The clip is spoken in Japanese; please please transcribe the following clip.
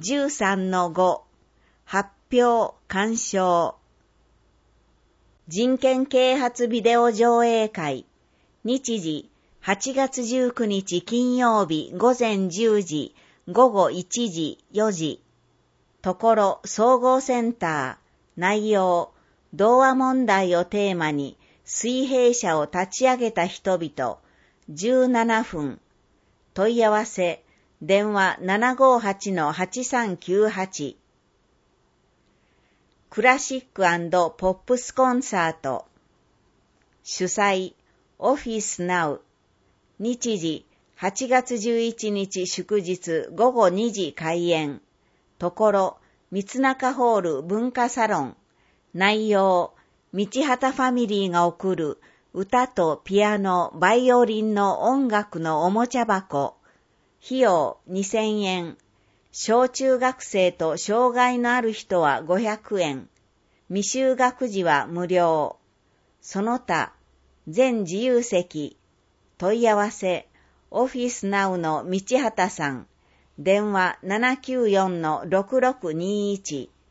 13-5 発表鑑賞人権啓発ビデオ上映会日時8月19日金曜日午前10時午後1時4時ところ総合センター内容童話問題をテーマに水平社を立ち上げた人々17分問い合わせ電話 758-8398 クラシック&ポップスコンサート主催オフィスナウ日時8月11日祝日午後2時開演ところ三中ホール文化サロン内容道畑ファミリーが送る歌とピアノ、バイオリンの音楽のおもちゃ箱費用2000円。小中学生と障害のある人は500円。未就学児は無料。その他、全自由席。問い合わせ、オフィスナウの道畑さん。電話794-6621。